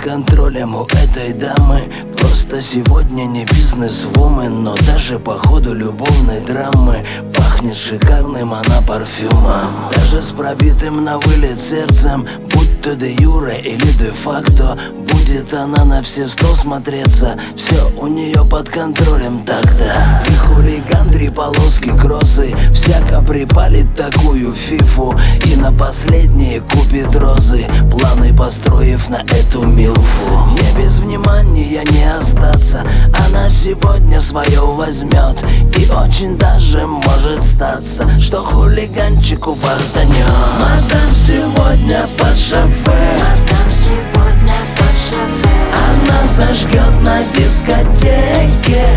контролем у этой дамы. Просто сегодня не бизнес-вумен, но даже по ходу любовной драмы пахнет шикарным она парфюмом. Даже с пробитым на вылет сердцем, будь то де юре или де факто, будет она на все 100 смотреться. Все у нее под контролем так-то. И хулиган, 3 полоски, кроссы, всяко припалит такую фифу и на последние купит розы, планы построив на эту милфу. Не без внимания не остаться, она сегодня свое возьмет. И очень даже может статься, что хулиганчику фартанет. Мадам сегодня под шофе, Мадам сегодня под шофе. она зажгет на дискотеке.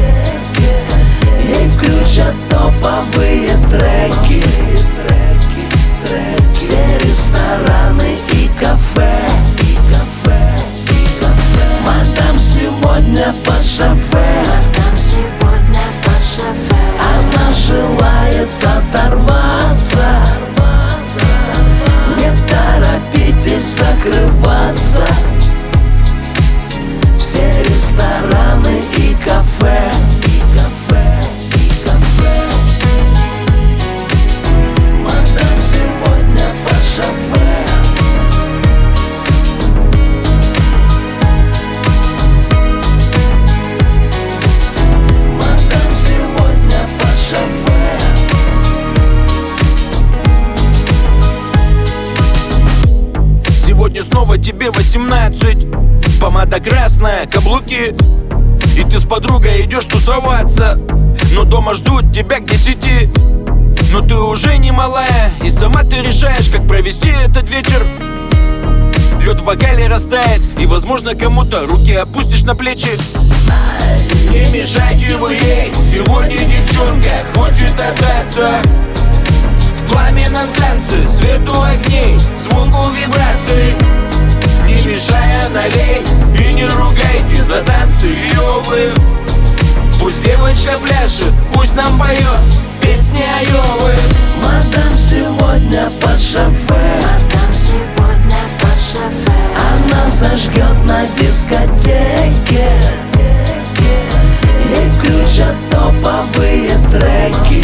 Ей включат топовые треки. Все рестораны и кафе. Мадам сегодня под шофе, Мадам сегодня под шофе. она желает оторваться. Не торопитесь закрываться. Все рестораны и кафе. Мадам сегодня под шофе. Мадам сегодня под шофе. Сегодня снова тебе 18, помада красная, каблуки, и ты с подругой идешь тусоваться, но дома ждут тебя к 10. Но ты уже не малая, и сама ты решаешь, как провести этот вечер. Лед в бокале растает, и возможно кому-то руки опустишь на плечи. Не мешайте вы ей, сегодня девчонка хочет отдаться. В пламенном танце, свету огней, звуку вибраций. Не мешая налей и не ругайте за танцы ёвы. Пусть девочка пляшет, пусть нам поет песни Айовы. Мадам сегодня под шофе, Мадам сегодня под шофе. она зажгет на дискотеке. Ей включат топовые треки.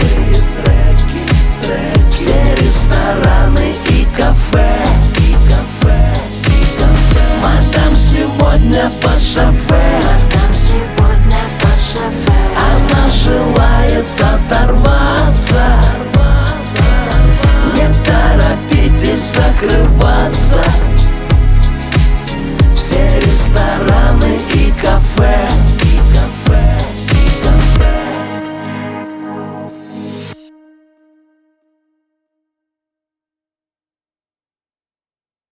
Все рестораны и кафе. Мадам сегодня под шофе,